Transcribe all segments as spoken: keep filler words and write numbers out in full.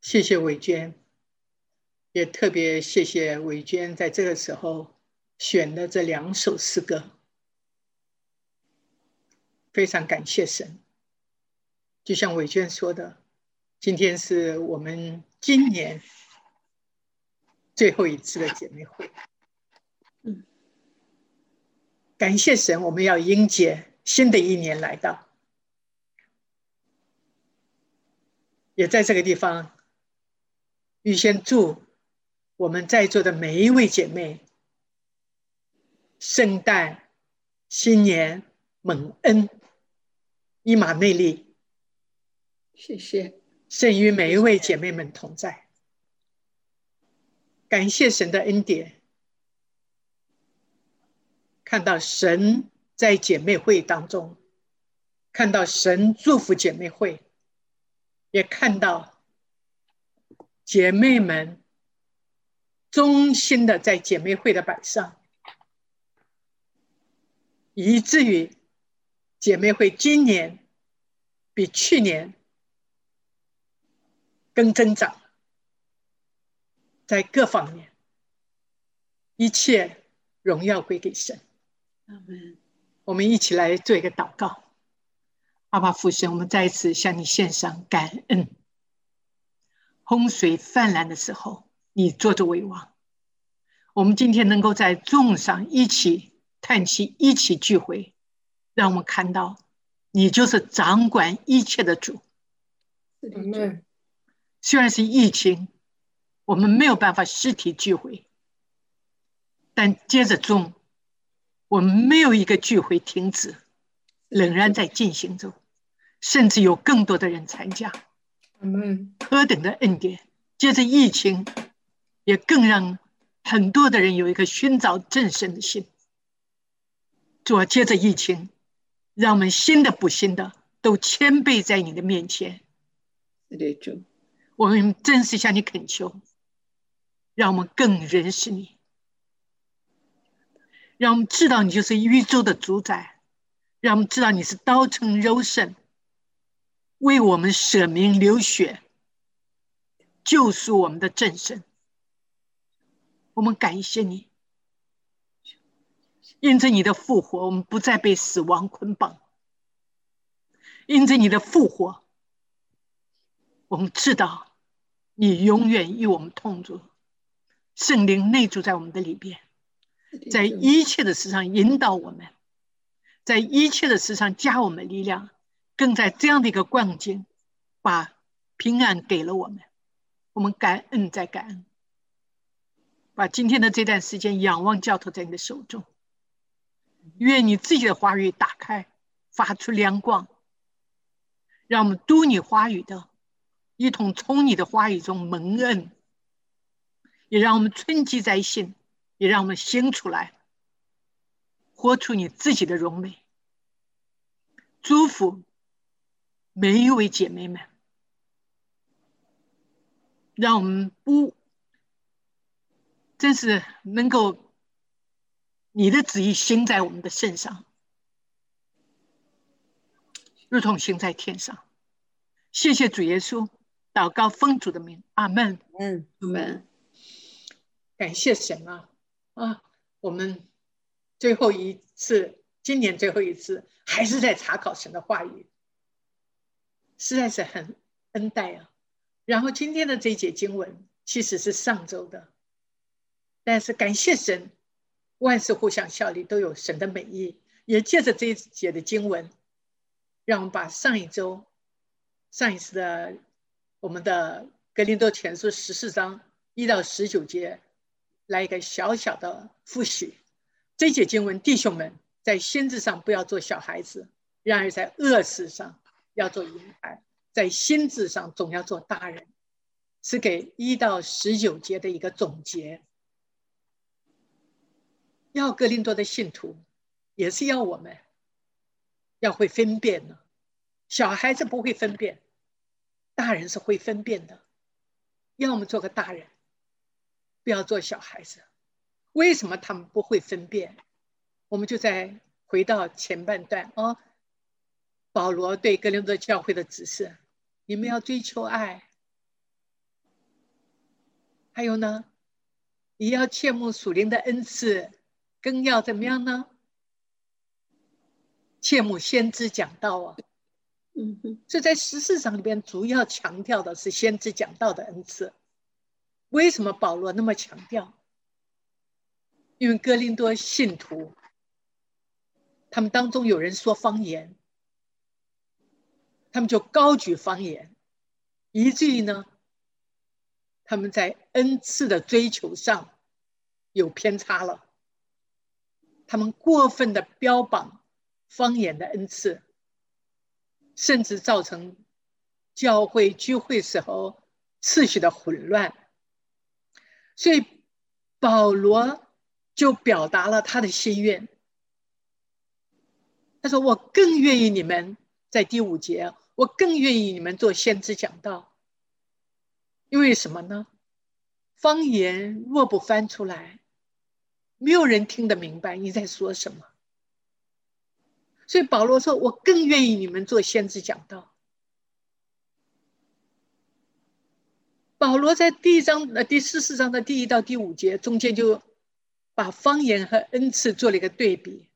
谢谢伟娟，也特别谢谢伟娟在这个时候选的这两首诗歌，非常感谢神。就像伟娟说的，今天是我们今年最后一次的姐妹会。 嗯， 感谢神，我们要迎接新的一年来到。也在这个地方预先祝我们在座的每一位姐妹圣诞、新年蒙恩，以马内利。 谢谢， 圣与每一位姐妹们同在。感谢神的恩典，看到神在姐妹会当中，看到神祝福姐妹会，也看到姐妹们忠心的在姐妹会的板上，以至于姐妹会今年比去年更增长，在各方面，一切荣耀归给神。 阿们。 我们一起来做一个祷告。阿爸父神，我们再一次向你献上感恩。洪水泛滥的时候，你坐着为王。我们今天能够在众上一起叹气，一起聚会，让我们看到你就是掌管一切的主。 Amen. 虽然是疫情，我们没有办法实体聚会，但接着中，我们没有一个聚会停止，仍然在进行中，甚至有更多的人参加。 Amen. 何等的恩典！接着疫情，也更让很多的人有一个寻找正神的心。主啊，接着疫情，让我们新的不新的都谦卑在你的面前。 主， 我们真是向你恳求，让我们更认识你，让我们知道你就是宇宙的主宰，让我们知道你是道成肉身，为我们舍命流血，救赎我们的正神。我们感谢你，因着你的复活，我们不再被死亡捆绑；因着你的复活，我们知道你永远与我们同住，圣灵内住在我们的里边，在一切的事上引导我们，在一切的事上加我们力量，更在这样的一个光景把平安给了我们。我们感恩再感恩，把今天的这段时间仰望交托在你的手中，愿你自己的话语打开，发出亮光，让我们读你话语的一同从你的话语中蒙恩，也让我们存记在心，也让我们行出来，活出你自己的荣美。祝福每一位姐妹们，让我们不真是能够你的旨意行在我们的身上，如同行在天上。谢谢主耶稣，祷告奉主的名，阿们。 嗯，阿们。 感谢神啊！啊，我们最后一次，今年最后一次，还是在查考神的话语，实在是很恩待啊。然后今天的这一节经文其实是上周的，但是感谢神，万事互相效力，都有神的美意。也借着这一节的经文，让我们把上一周、上一次的我们的哥林多前书十四章一到十九节来一个小小的复习。这一节经文，弟兄们，在心智上不要做小孩子，然而在恶事上要做婴孩，在心智上总要做大人，是给一到十九节的一个总结。要哥林多的信徒，也是要我们要会分辨呢。小孩子不会分辨，大人是会分辨的。要么做个大人，不要做小孩子。为什么他们不会分辨？我们就再回到前半段哦，保罗对哥林多教会的指示：你们要追求爱， 还有呢，也要切慕属灵的恩赐，更要怎么样呢？切慕先知讲道啊。 嗯哼， 所以在十四章里边，主要强调的是先知讲道的恩赐。为什么保罗那么强调？因为哥林多信徒，他们当中有人说方言，他们就高举方言，以至于呢，他们在恩赐的追求上有偏差了。他们过分的标榜方言的恩赐，甚至造成教会聚会时候秩序的混乱。所以保罗就表达了他的心愿。他说：“我更愿意你们，在第五节，我更愿意你们做先知讲道。因为什么呢？方言若不翻出来，没有人听得明白你在说什么。所以保罗说：我更愿意你们做先知讲道。”保罗在第一章、呃第十四章的第一到第五节中间就把方言和恩赐做了一个对比。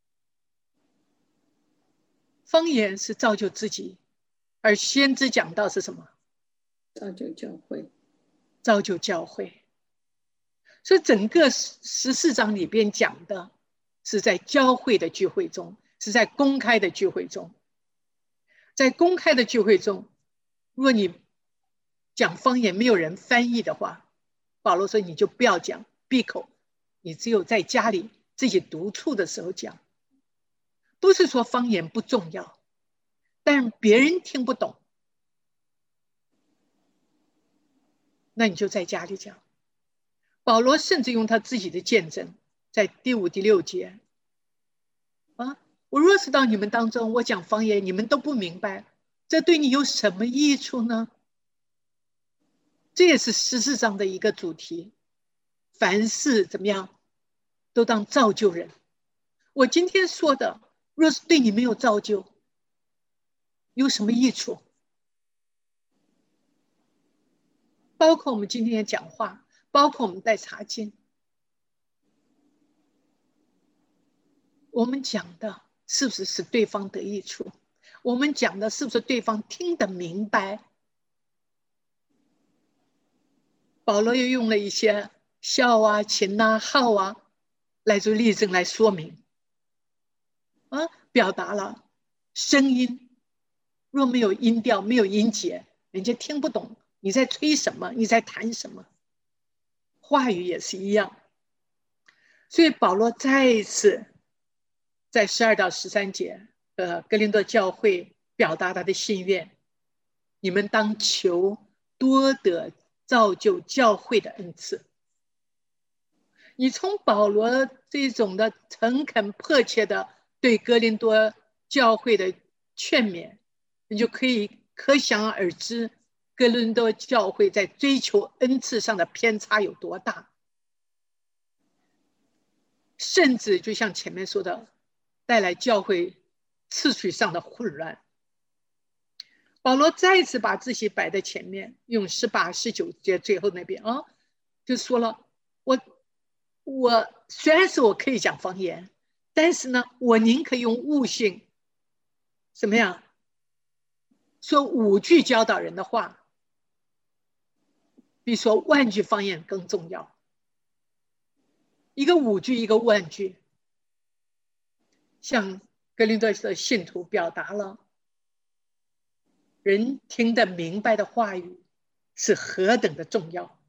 方言是造就自己，而先知讲道是什么？ 造就教会， 造就教会。所以整个十四章里边讲的是在教会的聚会中，是在公开的聚会中。在公开的聚会中，若你讲方言没有人翻译的话，保罗说你就不要讲，闭口，你只有在家里自己独处的时候讲。不是说方言不重要，但别人听不懂，那你就在家里讲。保罗甚至用他自己的见证，在第五、第六节啊，我若是到你们当中，我讲方言，你们都不明白，这对你有什么益处呢？这也是十四章的一个主题。凡事怎么样，都当造就人。我今天说的，若是对你没有造就，有什么益处？包括我们今天讲话，包括我们在查经，我们讲的是不是使对方得益处？我们讲的是不是对方听得明白？保罗又用了一些笑啊、琴啊、号啊来做例证来说明，啊，表达了声音若没有音调、没有音节，人家听不懂你在吹什么，你在弹什么。话语也是一样。所以保罗再一次在十二到十三节，呃，哥林多教会表达他的心愿：你们当求多得造就教会的恩赐。你从保罗这种的诚恳迫切的对哥林多教会的劝勉，你就可以可想而知哥林多教会在追求恩赐上的偏差有多大。甚至就像前面说的，带来教会次序上的混乱。保罗再次把自己摆在前面，用十八、十九节最后那边啊，就说了：我我虽然是我可以讲方言，但是呢，我宁可用悟性，怎么样？说五句教导人的话，比说万句方言更重要。一个五句，一个万句，向哥林多的信徒表达了人听得明白的话语是何等的重要。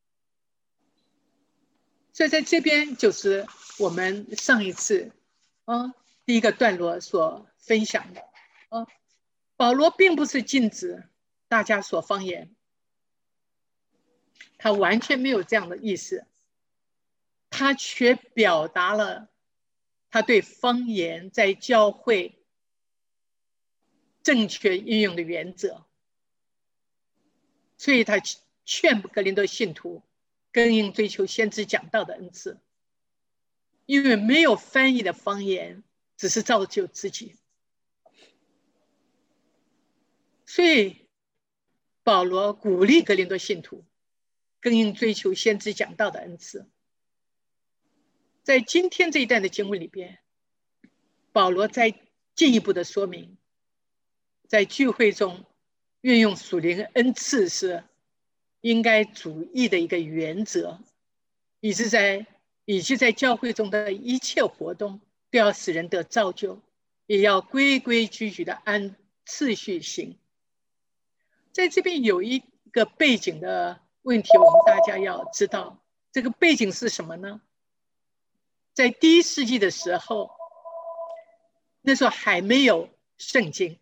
所以在这边就是我们上一次啊第一个段落所分享的啊，保罗并不是禁止大家说方言，他完全没有这样的意思，他却表达了他对方言在教会正确运用的原则。所以他劝哥林多信徒更应追求先知讲道的恩赐，因为没有翻译的方言只是造就自己。所以保罗鼓励哥林多信徒更应追求先知讲道的恩赐。在今天这一段的经文里边，保罗在进一步的说明，在聚会中运用属灵恩赐是应该主义的一个原则，以及在以及在教会中的一切活动都要使人得造就，也要规规矩矩的按次序行。在这边有一个背景的问题，我们大家要知道，这个背景是什么呢？在第一世纪的时候，那时候还没有圣经，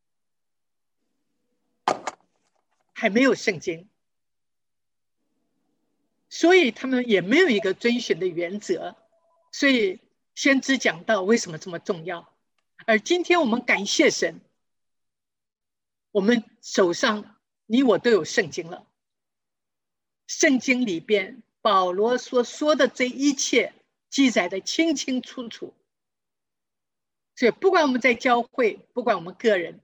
还没有圣经，所以他们也没有一个遵循的原则，所以先知讲道为什么这么重要？而今天我们感谢神，我们手上你我都有圣经了，圣经里边保罗所说的这一切记载的清清楚楚，所以不管我们在教会，不管我们个人，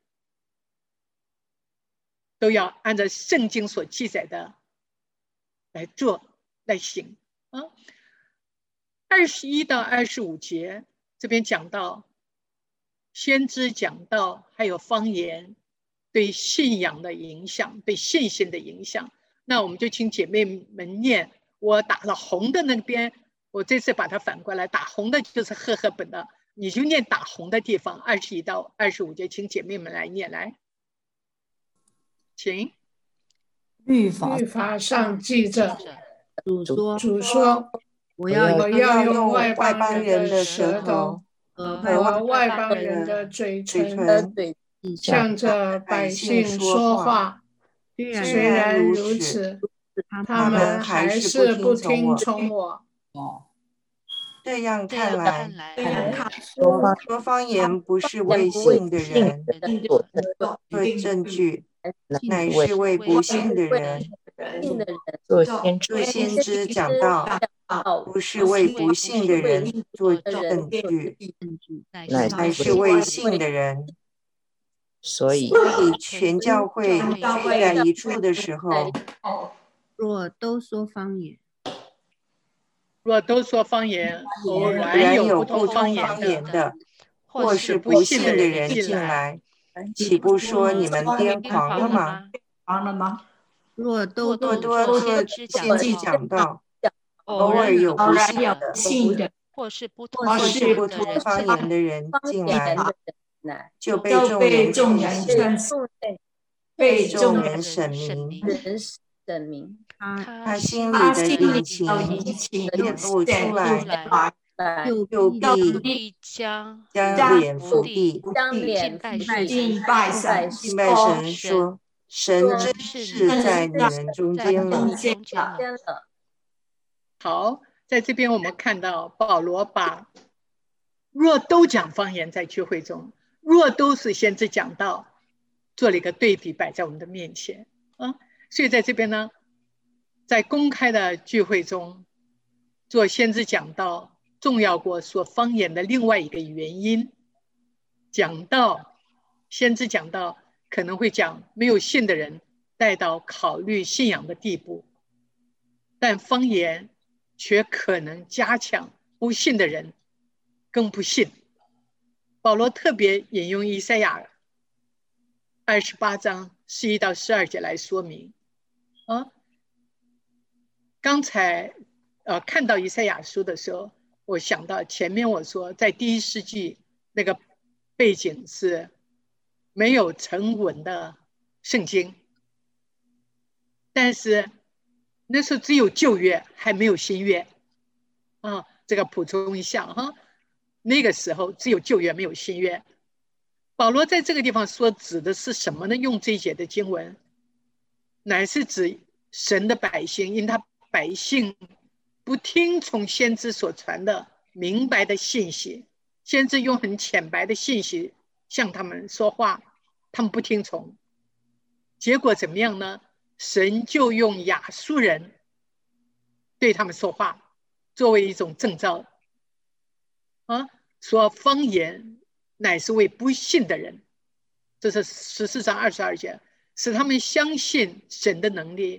都要按照圣经所记载的来做来行啊。二十一到二十五节这边讲到先知讲道还有方言对信仰的影响，对信心的影响。那我们就请姐妹们念，我打了红的那边，我这次把它反过来，打红的就是赫赫本的，你就念打红的地方，二十一到二十五节，请姐妹们来念，来，请。 律法律法上记着， 主说主说， 我要我要用外邦邦人的舌头和外邦人的嘴唇，向着百姓说话。虽然如此，他们还是不听从我。 这样看来，说方言不是为信的人做证据，乃是为不信的人做先知讲道，不是为不信的人做证据，乃是为信的人。 所以全教会聚在一处的时候， 若都说方言， 若都说方言，偶然有有不通不通方方言的， 言的， 或或是是不不信的信的人人进进来， 来，岂不说你们癫狂了吗？ 狂了吗？ 若都多做多做先知讲道，偶尔有不信的， 信的， 或是不或是不通方言的人进来，就被众人众人审被众众人审明。 审明， 他他心里的隐情显露出来， 就就必必必将将脸伏地， 将脸拜拜敬拜神， 敬拜神说：神真是在你们中间了。 了。 好，在这边我们看到保罗把若都讲方言在聚会中，若都是先知讲道，做了一个对比摆在我们的面前啊。所以在这边呢，在公开的聚会中做先知讲道重要过说方言的另外一个原因，讲道先知讲道可能会将没有信的人带到考虑信仰的地步，但方言却可能加强不信的人更不信。保罗特别引用以赛亚二十八章十一到十二节来说明啊。刚才呃看到以赛亚书的时候，我想到前面我说在第一世纪那个背景是没有成文的圣经，但是那时候只有旧约还没有新约啊，这个补充一下哈，那个时候只有旧约没有新约。保罗在这个地方说指的是什么呢？用这一节的经文乃是指神的百姓，因他百姓不听从先知所传的明白的信息，先知用很浅白的信息向他们说话，他们不听从，结果怎么样呢？神就用亚述人对他们说话，作为一种征兆啊，说方言乃是为不信的人，这是十四章二十二节，使他们相信神的能力，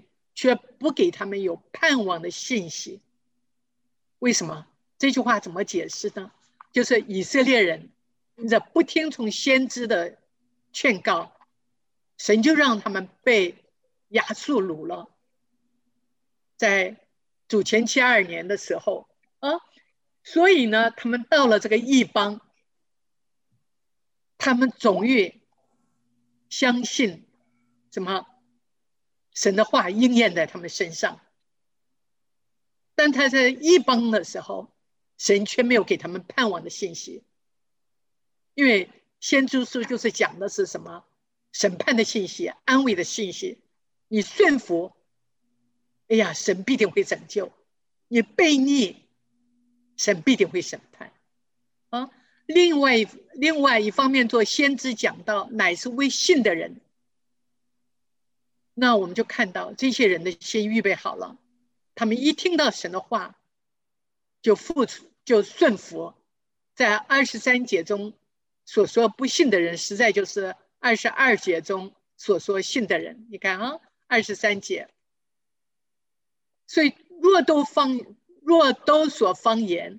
却不给他们有盼望的信息。为什么？这句话怎么解释呢？就是以色列人这不听从先知的劝告，神就让他们被亚述掳了。在主前七二年的时候啊，所以呢，他们到了这个异邦，他们总于相信什么？神的话应验在他们身上。但他在异邦的时候，神却没有给他们盼望的信息，因为先知书就是讲的是什么？审判的信息，安慰的信息。你顺服，哎呀，神必定会拯救；你悖逆，神必定会审判。啊，另外另外一方面，做先知讲到，乃是为信的人。那我们就看到这些人的心预备好了，他们一听到神的话，就付出，就顺服。在二十三节中所说不信的人，实在就是二十二节中所说信的人。你看啊，二十三节。所以若都方若都说方言，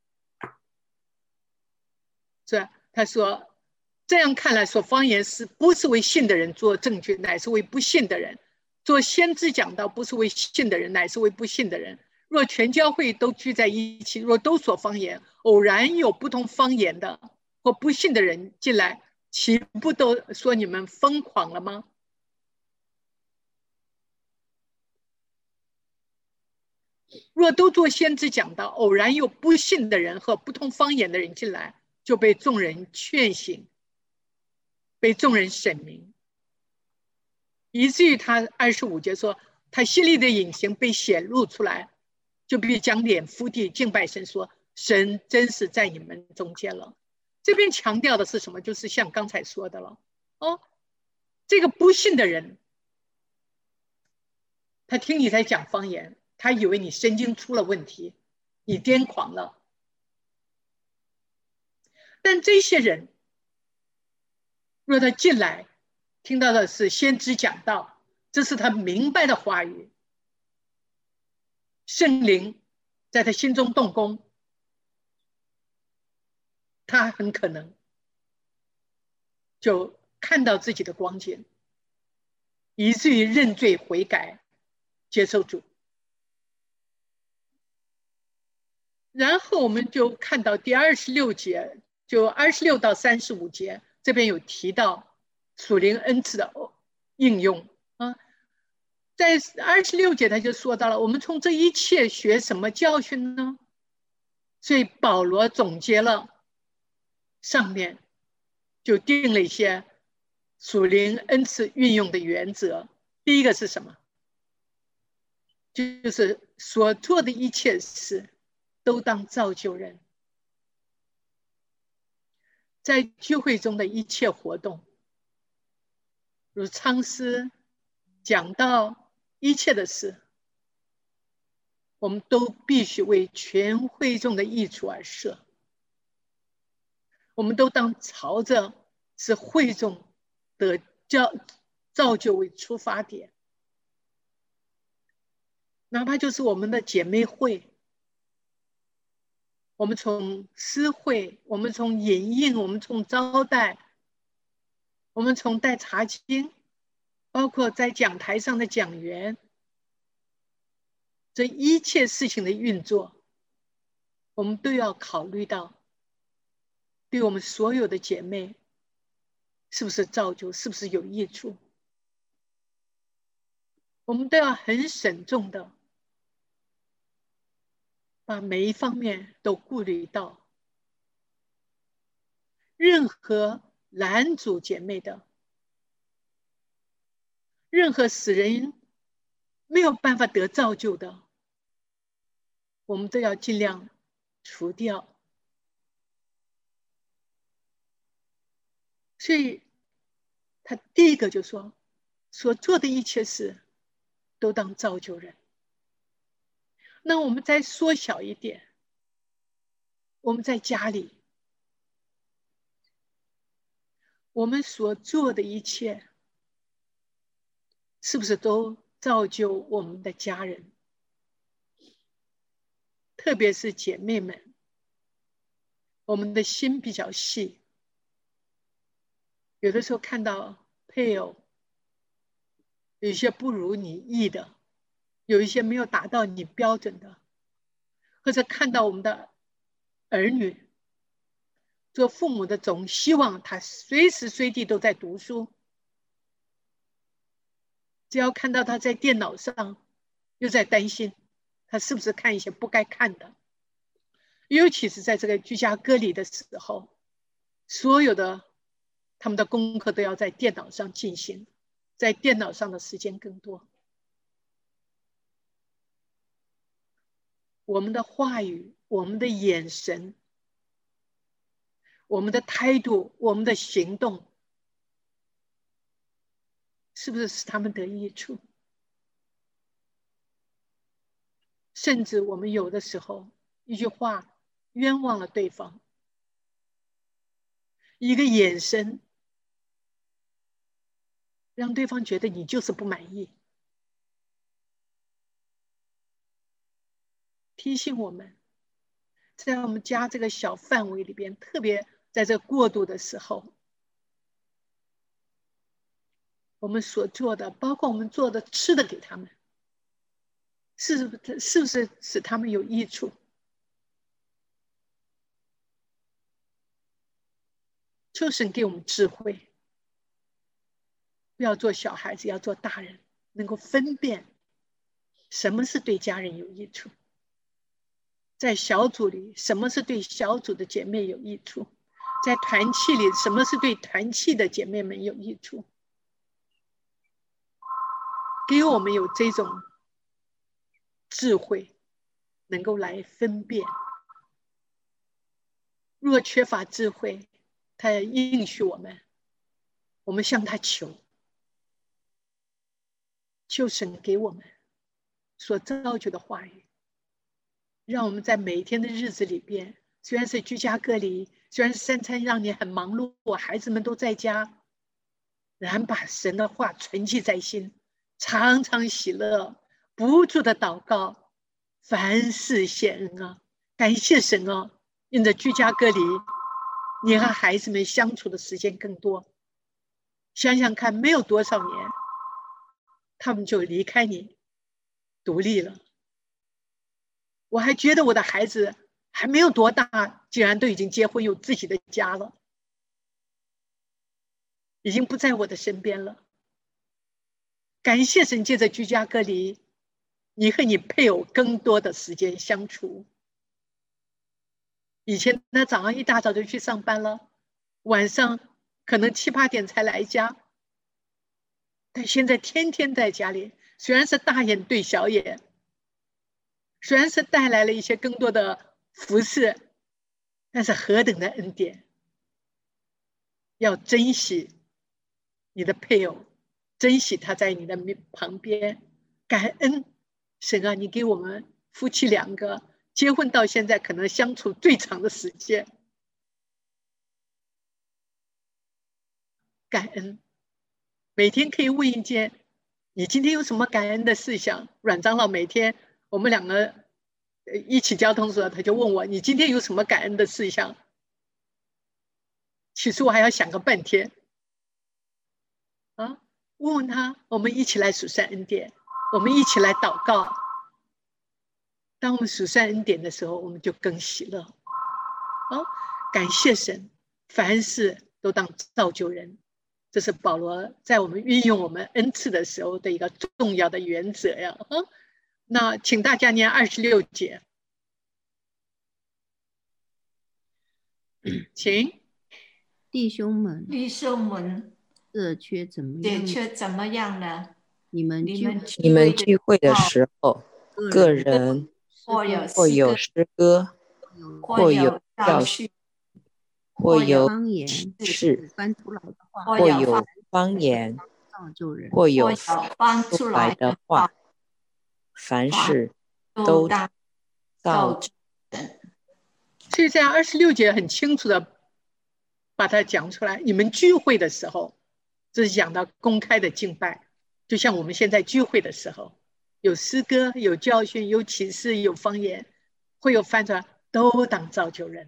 是吧？他说这样看来，说方言是不是为信的人做证据，乃是为不信的人。做先知讲到，不是为信的人，乃是为不信的人。若全教会都聚在一起，若都说方言，偶然有不同方言的或不信的人进来，岂不都说你们疯狂了吗？若都做先知讲到，偶然有不信的人和不同方言的人进来，就被众人劝醒，被众人审明，以至于他二十五节说，他心里的隐形被显露出来，就必将脸伏地敬拜神，说神真是在你们中间了。这边强调的是什么？就是像刚才说的了。哦，这个不信的人，他听你在讲方言，他以为你神经出了问题，你癫狂了。但这些人若他进来听到的是先知讲道，这是他明白的话语，圣灵在他心中动工，他很可能就看到自己的光景，以至于认罪悔改，接受主。然后我们就看到第二十六节，就二十六到三十五节，这边有提到属灵恩赐的应用啊。在二十六节他就说到了，我们从这一切学什么教训呢？所以保罗总结了上面，就定了一些属灵恩赐运用的原则。第一个是什么？就是所做的一切事都当造就人。在聚会中的一切活动，如唱诗、讲道，一切的事，我们都必须为全会众的益处而设。我们都当朝着是会众的造就为出发点，哪怕就是我们的姐妹会，我们从诗会，我们从引印，我们从招待，我们从带查经，包括在讲台上的讲员，这一切事情的运作，我们都要考虑到对我们所有的姐妹是不是造就，是不是有益处，我们都要很慎重的把每一方面都顾虑到。任何拦阻姐妹的，任何使人没有办法得造就的，我们都要尽量除掉。所以他第一个就说，所做的一切事都当造就人。那我们再缩小一点，我们在家里，我们所做的一切是不是都造就我们的家人，特别是姐妹们，我们的心比较细，有的时候看到配偶有一些不如你意的，有一些没有达到你标准的，或者看到我们的儿女，做父母的总希望他随时随地都在读书，只要看到他在电脑上，又在担心他是不是看一些不该看的。尤其是在这个居家隔离的时候，所有的他们的功课都要在电脑上进行，在电脑上的时间更多。我们的话语，我们的眼神，我们的态度，我们的行动，是不是使他们得益处？甚至我们有的时候一句话冤枉了对方，一个眼神让对方觉得你就是不满意。提醒我们，在我们家这个小范围里边，特别在这过渡的时候，我们所做的，包括我们做的吃的给他们，是不是是不是使他们有益处？求神给我们智慧，不要做小孩子，要做大人，能够分辨什么是对家人有益处，在小组里什么是对小组的姐妹有益处，在团契里什么是对团契的姐妹们有益处，给我们有这种智慧，能够来分辨。若缺乏智慧，他也应许我们，我们向他求，求神给我们所造就的话语，让我们在每一天的日子里边，虽然是居家隔离，虽然是三餐让你很忙碌，孩子们都在家，然把神的话存记在心，常常喜乐，不住的祷告，凡事谢恩啊！感谢神啊！因着居家隔离，你和孩子们相处的时间更多。想想看，没有多少年，他们就离开你，独立了。我还觉得我的孩子还没有多大，竟然都已经结婚有自己的家了，已经不在我的身边了。感谢神，借着居家隔离，你和你配偶更多的时间相处。以前他早上一大早就去上班了，晚上可能七八点才来家，但现在天天在家里，虽然是大眼对小眼，虽然是带来了一些更多的服侍，但是何等的恩典！要珍惜你的配偶，珍惜他在你的旁边，感恩神啊，你给我们夫妻两个结婚到现在可能相处最长的时间，感恩每天可以问一件你今天有什么感恩的事项。阮长老每天我们两个一起交通的时候，他就问我你今天有什么感恩的事项。其实我还要想个半天啊，问问他，我们一起来数算恩典，我们一起来祷告。当我们数算恩典的时候，我们就更喜乐。哦，感谢神，凡事都当造就人，这是保罗在我们运用我们恩赐的时候的一个重要的原则呀。啊，那请大家念二十六节，请。 弟兄们， 弟兄们， 这却怎么这样？ 却怎么样呢？ 你们你们你们聚会的时候，个人或有或有诗歌，或有教训，或有方言是翻出来的话， 或有方言， 造就人， 或有翻出来的话，凡事都造就人。 所以在二十六节很清楚的把它讲出来。你们聚会的时候，这是讲到公开的敬拜， 就像我们现在聚会的时候，有诗歌，有教训，有启示，有方言，会有翻转，都当造就人。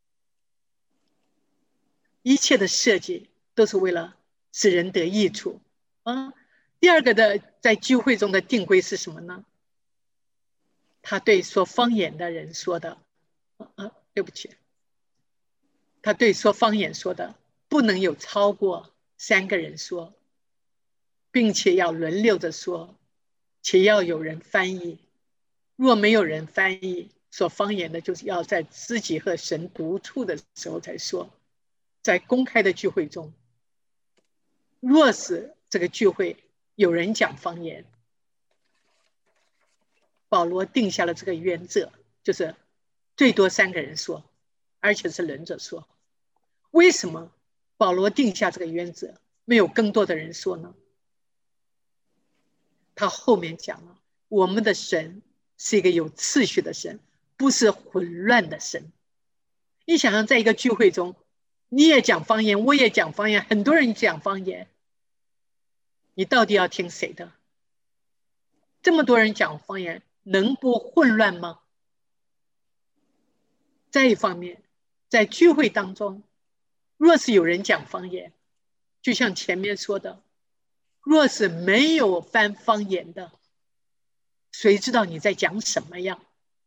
一切的设计都是为了使人得益处啊。第二个的在聚会中的定规是什么呢？他对说方言的人说的，啊，对不起，他对说方言说的，不能有超过三个人说，并且要轮流着说，且要有人翻译。若没有人翻译，说方言的就是要在自己和神独处的时候才说。在公开的聚会中，若是这个聚会有人讲方言，保罗定下了这个原则，就是最多三个人说，而且是轮着说。为什么保罗定下这个原则，没有更多的人说呢？他后面讲了，我们的神是一个有次序的神，不是混乱的神。你想想，在一个聚会中，你也讲方言，我也讲方言，很多人讲方言，你到底要听谁的？这么多人讲方言，能不混乱吗？再一方面，在聚会当中，若是有人讲方言，就像前面说的，若是没有翻方言的，谁知道你在讲什么呀？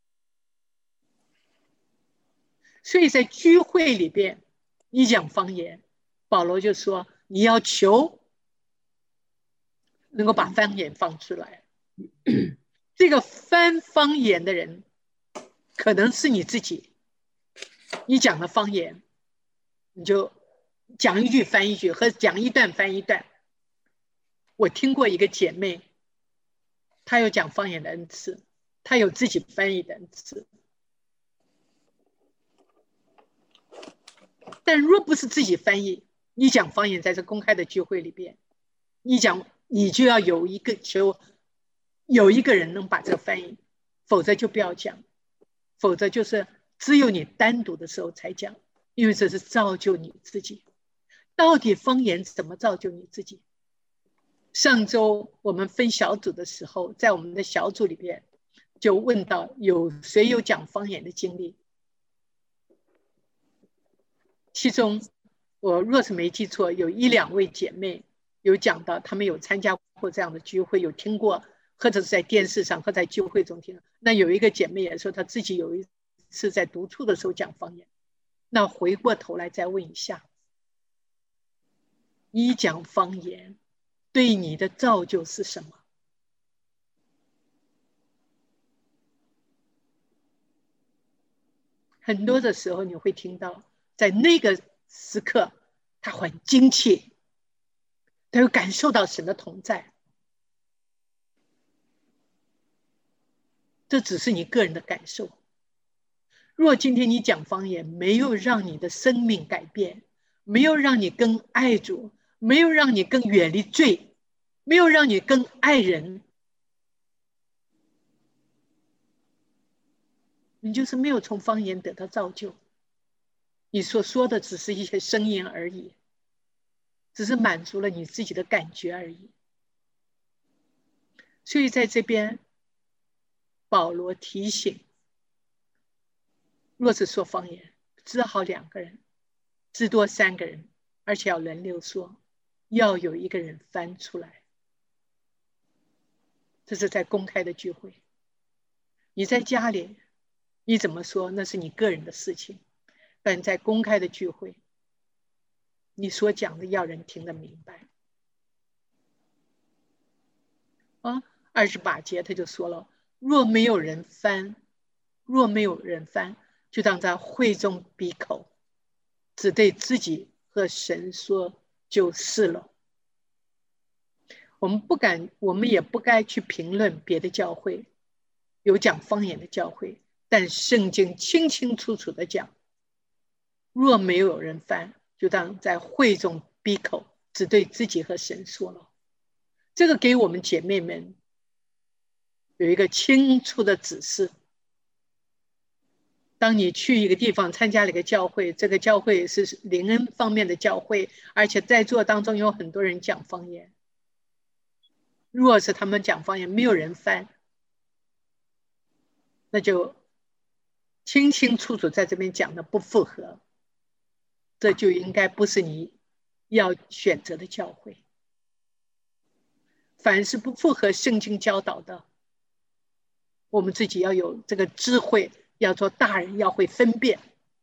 所以在聚会里边，你讲方言，保罗就说你要求能够把方言放出来。这个翻方言的人可能是你自己，你讲的方言你就讲一句翻一句，和讲一段翻一段。我听过一个姐妹，她有讲方言的恩赐，她有自己翻译的恩赐，但若不是自己翻译，你讲方言在这公开的聚会里边，你讲你就要有一个求有一个人能把这个翻译，否则就不要讲，否则就是只有你单独的时候才讲，因为这是造就你自己。到底方言怎么造就你自己？上周我们分小组的时候，在我们的小组里边就问到有谁有讲方言的经历，其中我若是没记错，有一两位姐妹有讲到他们有参加过这样的聚会，有听过，或者是在电视上或在聚会中听。那有一个姐妹也说她自己有一次在独处的时候讲方言。那回过头来再问一下，你讲方言对你的造就是什么？很多的时候你会听到，在那个时刻他很惊奇，他会感受到神的同在。这只是你个人的感受。若今天你讲方言，没有让你的生命改变，没有让你更爱主，没有让你更远离罪，没有让你更爱人，你就是没有从方言得到造就。你所说的只是一些声音而已，只是满足了你自己的感觉而已。所以在这边保罗提醒，若是说方言，只好两个人，至多三个人，而且要轮流说，要有一个人翻出来。这是在公开的聚会。你在家里你怎么说，那是你个人的事情，但在公开的聚会，你所讲的要人听得明白。啊，二十八节他就说了，若没有人翻，若没有人翻，就当在会中闭口，只对自己和神说就是了。我们不敢，我们也不该去评论别的教会，有讲方言的教会，但圣经清清楚楚的讲，若没有人翻，就当在会中闭口，只对自己和神说了。这个给我们姐妹们有一个清楚的指示。当你去一个地方参加了一个教会，这个教会是灵恩方面的教会，而且在座当中有很多人讲方言， 若是他们讲方言没有人翻，那就清清楚楚在这边讲的不符合，这就应该不是你要选择的教会。凡是不符合圣经教导的，我们自己要有这个智慧，要做大人，要会分辨。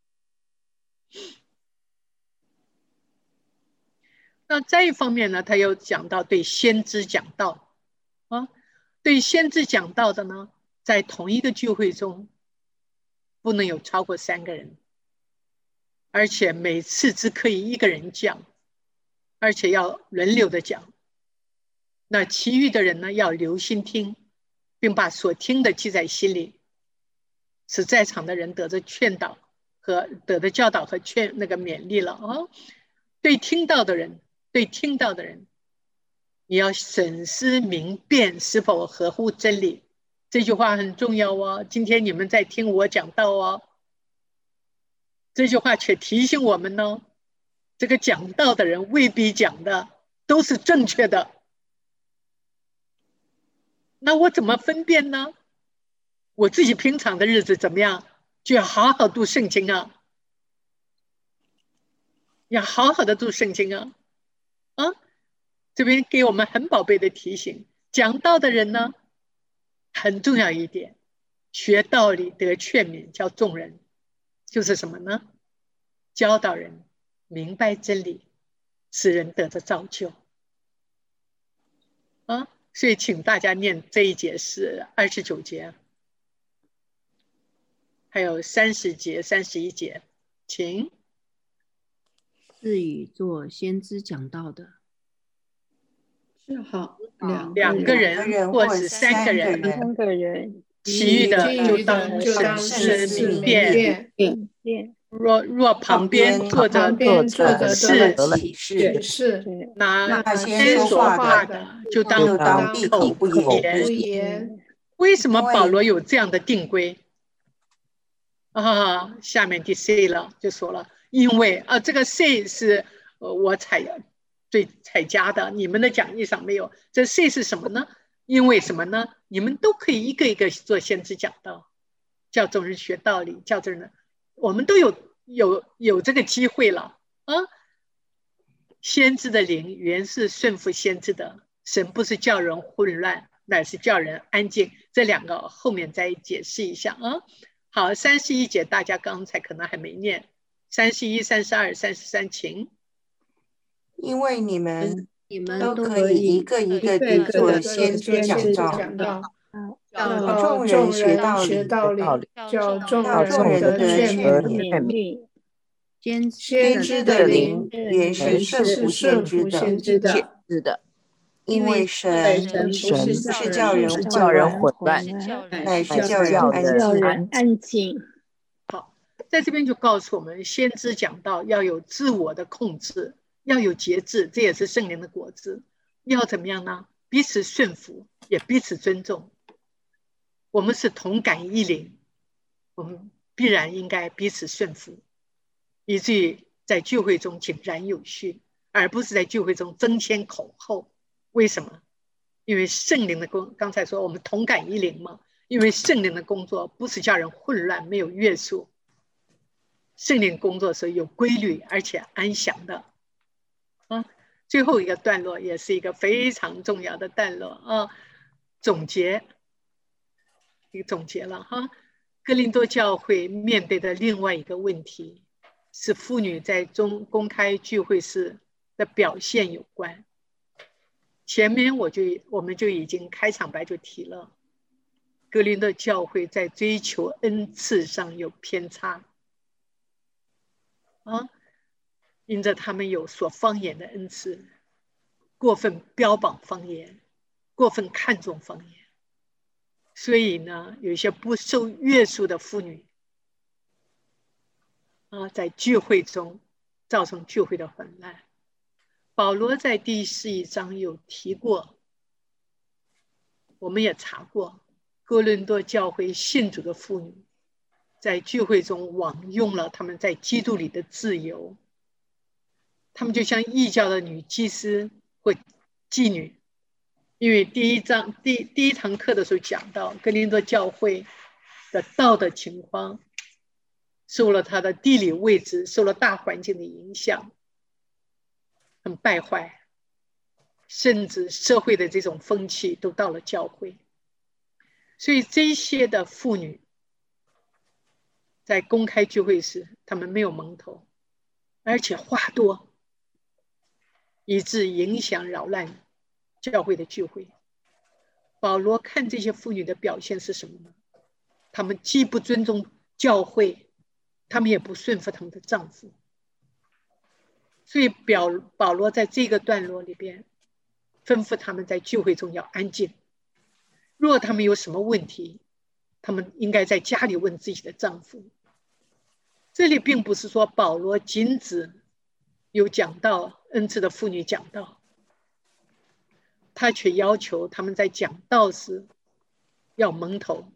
那再一方面呢，他又讲到对先知讲道啊，对先知讲道的呢，在同一个聚会中不能有超过三个人，而且每次只可以一个人讲，而且要轮流的讲。那其余的人呢，要留心听，并把所听的记在心里，使在场的人得着劝导和得着教导和劝那个勉励了啊。对听到的人，对听到的人，你要审思明辨是否合乎真理。这句话很重要哦。今天你们在听我讲道哦，这句话却提醒我们呢，这个讲道的人未必讲的都是正确的。那我怎么分辨呢？我自己平常的日子怎么样，就要好好读圣经啊，要好好的读圣经啊。啊，这边给我们很宝贝的提醒，讲道的人呢，很重要一点，学道理得劝勉，叫众人，就是什么呢？教导人明白真理，使人得着造就。啊，所以请大家念这一节是二十九节，还有三十节、三十一节，请。 是与做先知讲道的， 是好两个人或是三个人， 三个人， 其余的就当审思明辨。若若旁边坐着是启示， 那先说话的就当闭口不言。为什么保罗有这样的定规啊？下面第 C 了就说了，因为啊，这个 C 是呃我采最采加的，你们的讲义上没有。这 C 是什么呢？因为什么呢？你们都可以一个一个做先知讲道，叫众人学道理，叫众人，我们都有有有这个机会了啊！先知的灵原是顺服先知的，神不是叫人混乱，乃是叫人安静。这两个后面再解释一下啊。好，三十一节大家刚才可能还没念，三十一、三十二、三十三，请。 因为你们你们都可以一个一个地做先知讲道，叫众人学道理， 叫众人得劝勉。 先先知的灵原是顺服先知的，因为神不是叫人混乱，乃是叫人安静。 好，在这边就告诉我们，先知讲道要有自我的控制，要有节制，这也是圣灵的果子。要怎么样呢？彼此顺服，也彼此尊重。我们是同感一灵，我们必然应该彼此顺服，以至于在聚会中井然有序，而不是在聚会中争先恐后。为什么？因为圣灵的工，刚才说我们同感一灵嘛，因为圣灵的工作不是叫人混乱没有约束，圣灵工作是有规律而且安详的啊。最后一个段落也是一个非常重要的段落啊，总结一个总结了哈。哥林多教会面对的另外一个问题是妇女在中公开聚会时的表现有关。前面我就我们就已经开场白就提了，哥林多教会在追求恩赐上有偏差啊，因着他们有所方言的恩赐，过分标榜方言，过分看重方言，所以呢，有一些不受约束的妇女啊，在聚会中造成聚会的混乱。保罗在第十一章有提过，我们也查过，哥林多教会信主的妇女在聚会中枉用了他们在基督里的自由，他们就像异教的女祭司或妓女， 因为第一章第第一堂课的时候讲到哥林多教会的道德情况受了它的地理位置，受了大环境的影响，很败坏，甚至社会的这种风气都到了教会。所以这些的妇女在公开聚会时，她们没有蒙头，而且话多，以致影响扰乱教会的聚会。保罗看这些妇女的表现是什么呢？她们既不尊重教会，她们也不顺服她们的丈夫。所以保罗在这个段落里边吩咐他们在聚会中要安静，若他们有什么问题，他们应该在家里问自己的丈夫。这里并不是说保罗禁止有讲道恩赐的妇女讲道，他却要求他们在讲道时要蒙头，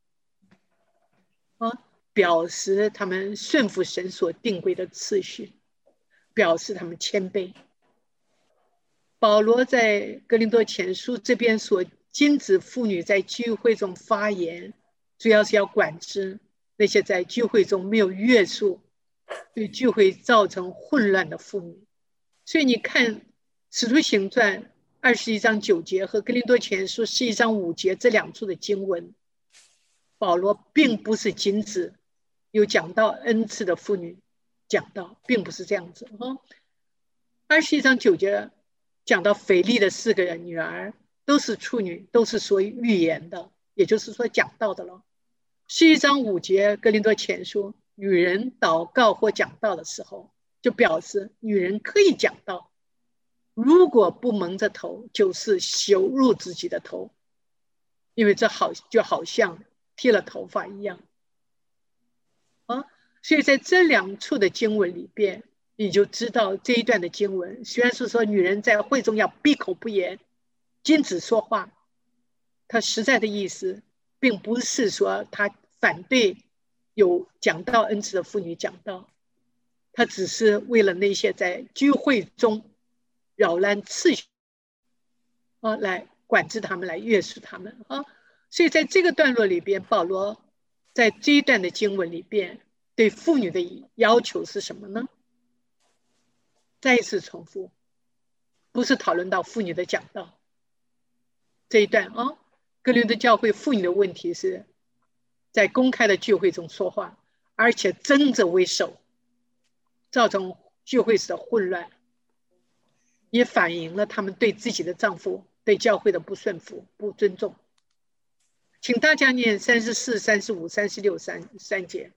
啊，表示他们顺服神所定规的次序，表示他们谦卑。保罗在哥林多前书这边所禁止妇女在聚会中发言，主要是要管制那些在聚会中没有约束，对聚会造成混乱的妇女。所以你看使徒行传二十一章九节和哥林多前书十一章五节这两处的经文，保罗并不是禁止有讲到恩赐的妇女讲道，并不是这样子。二十一章九节讲到腓利的四个女儿都是处女，都是说预言的，也就是说讲道的了。十一章五节哥林多前书，女人祷告或讲道的时候，就表示女人可以讲道，如果不蒙着头，就是羞辱自己的头，因为这好就好像剃了头发一样啊。所以在这两处的经文里边，你就知道这一段的经文虽然是说女人在会中要闭口不言，禁止说话，它实在的意思并不是说他反对有讲道恩赐的妇女讲道，他只是为了那些在聚会中扰乱秩序啊，来管制他们，来约束他们啊。所以在这个段落里边，保罗在这一段的经文里边对妇女的要求是什么呢？再一次重复，不是讨论到妇女的讲道这一段啊。哥林多教会妇女的问题是在公开的聚会中说话，而且争着为首，造成聚会时的混乱，也反映了他们对自己的丈夫、对教会的不顺服、不尊重。请大家念三十四、三十五、三十六三三节。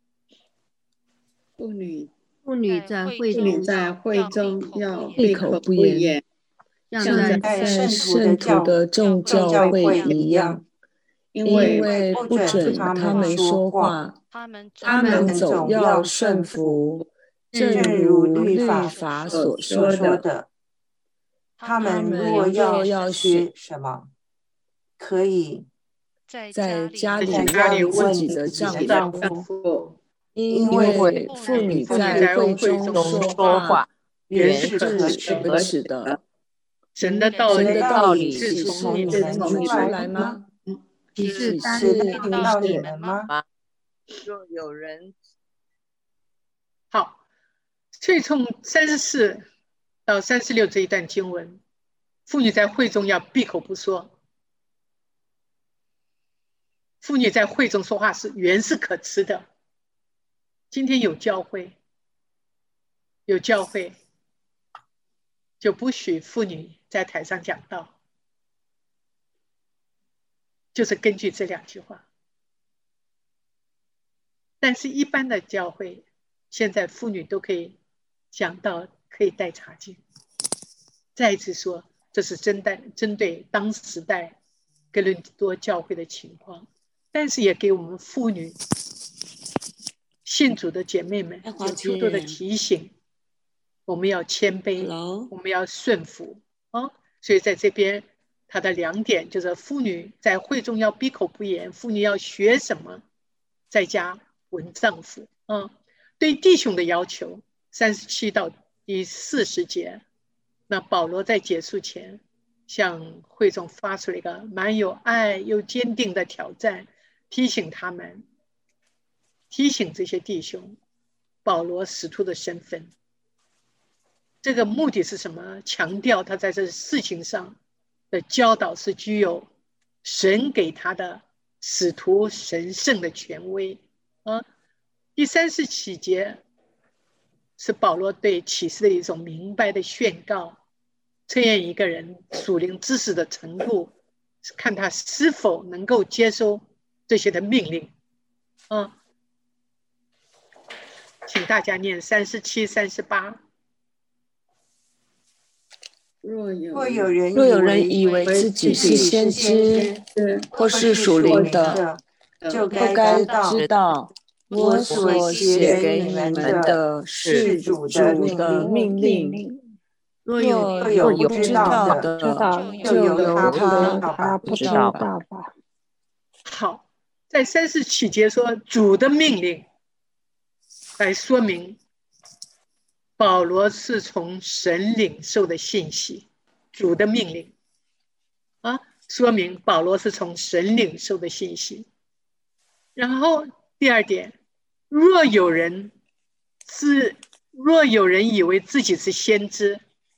妇女妇女在会妇女中在会中要闭口不言， 像像在在圣徒的众教教会一一样样， 因因为为不准他他们们说说话话， 他们他们们总总要要顺顺服服， 正正如如律律法法所所说的。 说的的。他他们们若要要学什么，可以在在家里在在家里问问自己的自己的丈夫， 丈丈夫因因为为妇女妇女在在会会中中说说话， 原原是可是耻可耻的。 神的道理神的道理是是从你们从你们出出来来吗？ 只是单是单领到你们吗？ 若有人好，所以从三十四到三十六这一段经文，妇女在会中要闭口不说。妇女在会中说话是原是可耻的。今天有教会，有教会就不许妇女在台上讲道，就是根据这两句话。但是一般的教会现在妇女都可以讲道，可以带茶巾。再一次说，这是针对针对当时代哥林多教会的情况，但是也给我们妇女信主的姐妹们有更多的提醒，我们要谦卑，我们要顺服啊。所以在这边他的两点就是妇女在会中要闭口不言，妇女要学什么，在家闻丈夫啊。对弟兄的要求三十七到第四十节，那保罗在结束前向会众发出了一个蛮有爱又坚定的挑战，提醒他们，提醒这些弟兄保罗使徒的身份。这个目的是什么？强调他在这事情上的教导是具有神给他的使徒神圣的权威啊。第三十七节是保罗对启示的一种明白的宣告，测验一个人属灵知识的程度，看他是否能够接收这些的命令啊。请大家念三十七、三十八。 若有若有人若有人以为自己是先知，或是属灵的， 就该该知道，我所写给你们的是主的命令。若有有不知道的，就由他不知道吧。 好，在三十七节说主的命令，来说明保罗是从神领受的信息，主的命令啊，说明保罗是从神领受的信息。然后第二点，若有人是若有人以为自己是先知，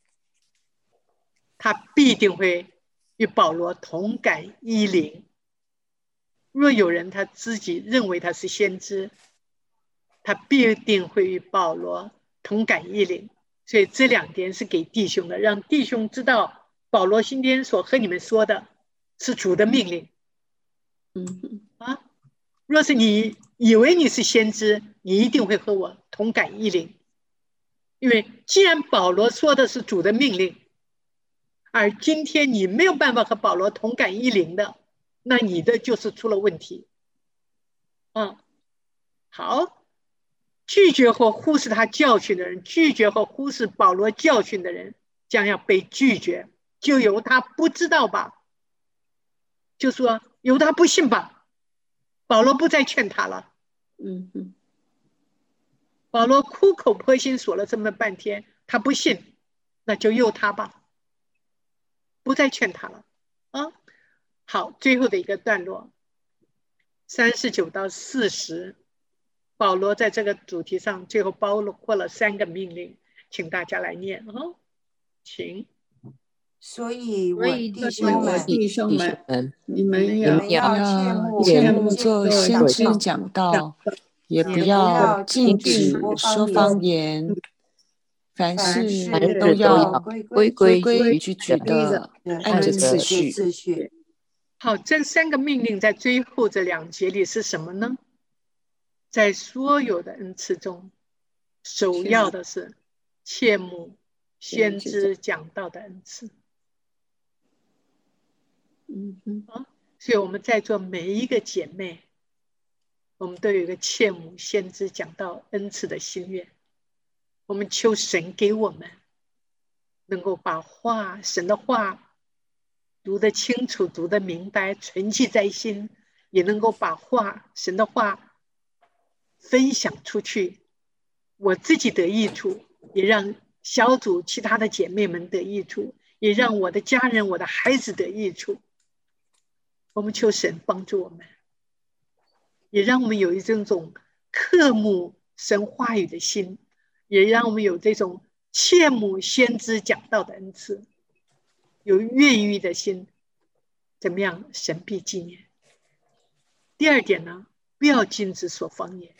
他必定会与保罗同感一灵。若有人他自己认为他是先知，他必定会与保罗同感一灵。所以这两点是给弟兄的，让弟兄知道保罗今天所和你们说的是主的命令。 嗯啊，若是你以为你是先知，你一定会和我同感一灵。因为既然保罗说的是主的命令，而今天你没有办法和保罗同感一灵的，那你的就是出了问题。嗯，好。拒绝或忽视他教训的人，拒绝或忽视保罗教训的人，将要被拒绝，就由他不知道吧，就说由他不信吧。保罗不再劝他了。 嗯嗯， 保罗苦口婆心说了这么半天，他不信，那就由他吧，不再劝他了啊。好，最后的一个段落，三十九到四十。保罗在这个主题上最后包括了三个命令，请大家来念哦，请。 所以我弟兄我们， 弟兄们，你们要要切莫做先知讲道，也不要禁止说方言，凡事都要规规矩矩的按着次序。 好，这三个命令在最后这两节里是什么呢？在所有的恩赐中，首要的是切慕先知讲道的恩赐。 嗯嗯啊，所以我们在座每一个姐妹，我们都有一个切慕先知讲道恩赐的心愿。我们求神给我们能够把话，神的话读得清楚，读得明白，存记在心，也能够把话，神的话分享出去，我自己得益处，也让小组其他的姐妹们得益处，也让我的家人、我的孩子得益处。我们求神帮助我们，也让我们有一种渴慕神话语的心，也让我们有这种切慕先知讲道的恩赐，有愿意的心，怎么样？神必纪念。第二点呢，不要禁止说方言。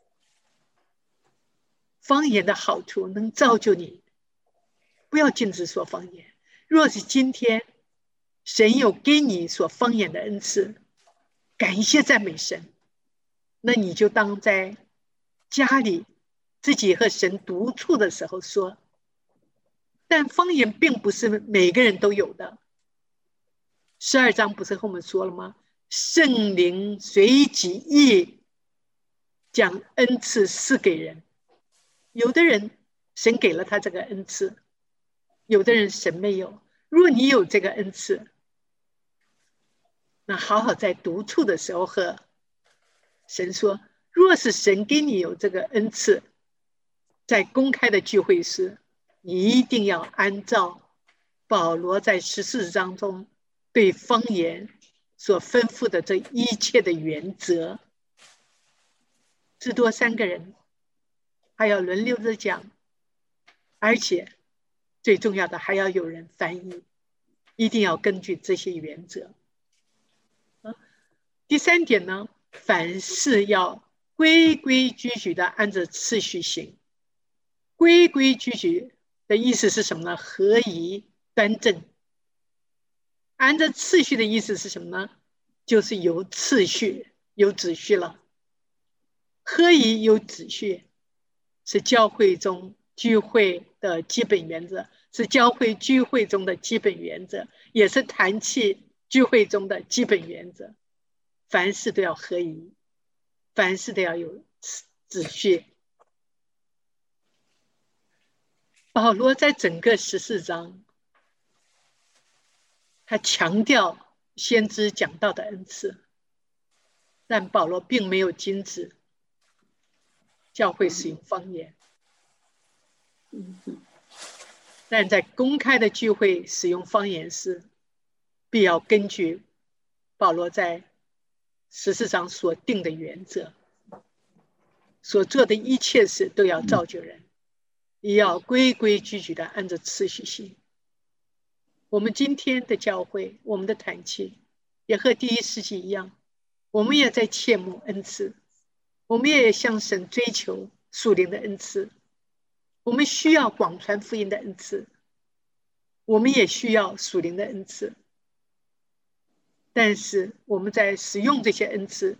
方言的好处能造就你，不要禁止说方言。若是今天神有给你所方言的恩赐，感谢赞美神，那你就当在家里自己和神独处的时候说。但方言并不是每个人都有的。十二章不是和我们说了吗？圣灵随己意将恩赐赐给人，有的人神给了他这个恩赐，有的人神没有。若你有这个恩赐，那好好在独处的时候和神说。若是神给你有这个恩赐，在公开的聚会时，你一定要按照保罗在十四章中对方言所吩咐的这一切的原则。至多三个人还要轮流着讲，而且最重要的还要有人翻译，一定要根据这些原则。第三点呢，凡事要规规矩矩的按着次序行。规规矩矩的意思是什么呢？合宜端正。按着次序的意思是什么呢？就是有次序有秩序了。合宜有秩序是教会中聚会的基本原则，是教会聚会中的基本原则，也是团契聚会中的基本原则。凡事都要合宜，凡事都要有秩序。保罗在整个十四章，他强调先知讲道的恩赐，但保罗并没有禁止教会使用方言。但在公开的聚会使用方言时，必要根据保罗在十四章所定的原则，所做的一切事都要造就人，也要规规矩矩的按照次序行。我们今天的教会，我们的团契也和第一世纪一样，我们也在切慕恩赐，我们也向神追求属灵的恩赐，我们需要广传福音的恩赐，我们也需要属灵的恩赐。但是我们在使用这些恩赐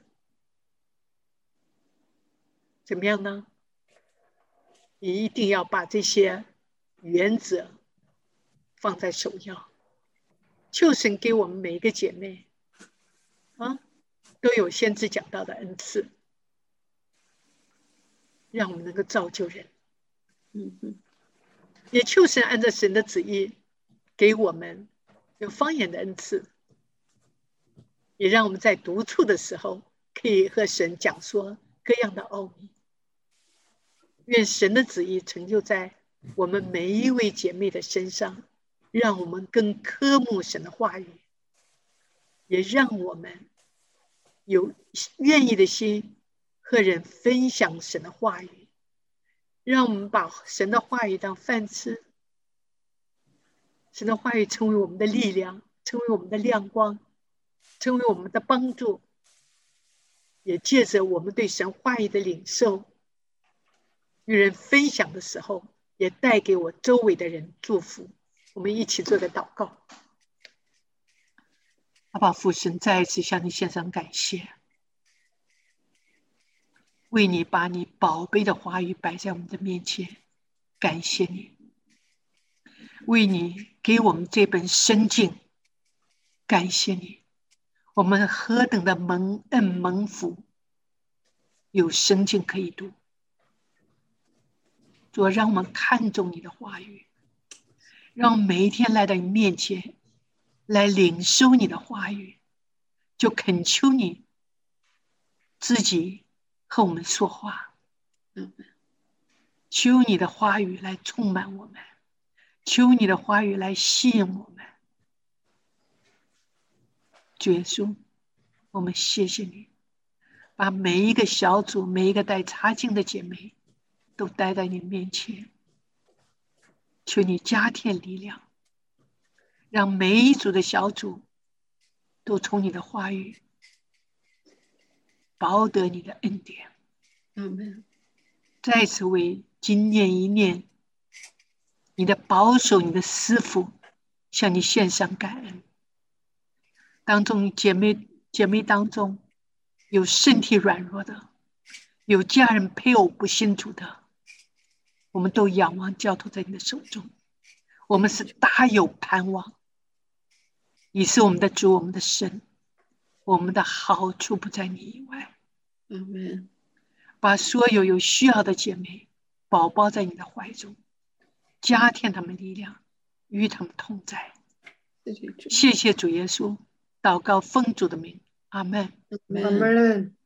怎么样呢？你一定要把这些原则放在首要。求神给我们每一个姐妹啊，都有先知讲道的恩赐，让我们能够造就人。也求神按照神的旨意给我们有方言的恩赐，也让我们在独处的时候可以和神讲说各样的奥秘。愿神的旨意成就在我们每一位姐妹的身上，让我们更渴慕神的话语，也让我们有愿意的心和人分享神的话语，让我们把神的话语当饭吃，神的话语成为我们的力量，成为我们的亮光，成为我们的帮助，也借着我们对神话语的领受与人分享的时候，也带给我周围的人祝福。我们一起做个祷告。阿爸父神，再一次向你献上感谢，为你把你宝贝的话语摆在我们的面前，感谢你，为你给我们这本圣经，感谢你，我们何等的蒙恩蒙福，有圣经可以读。主，让我们看重你的话语，让我们每一天来到你面前来领受你的话语，就恳求你自己和我们说话，求你的话语来充满我们，求你的话语来吸引我们。主耶稣，我们谢谢你，把每一个小组每一个带查经的姐妹都带在你面前，求你加添力量，让每一组的小组都从你的话语饱得你的恩典。 Amen。 再次为今年一年你的保守，你的师父向你献上感恩。当中姐妹姐妹当中有身体软弱的，有家人配偶不信主的，我们都仰望交托在你的手中。我们是大有盼望，你是我们的主，我们的神，我们的好处不在你以外。 Amen。 把所有有需要的姐妹宝宝在你的怀中，加添他们力量，与他们同在。谢谢主耶稣，祷告奉主的名，阿们。 阿们。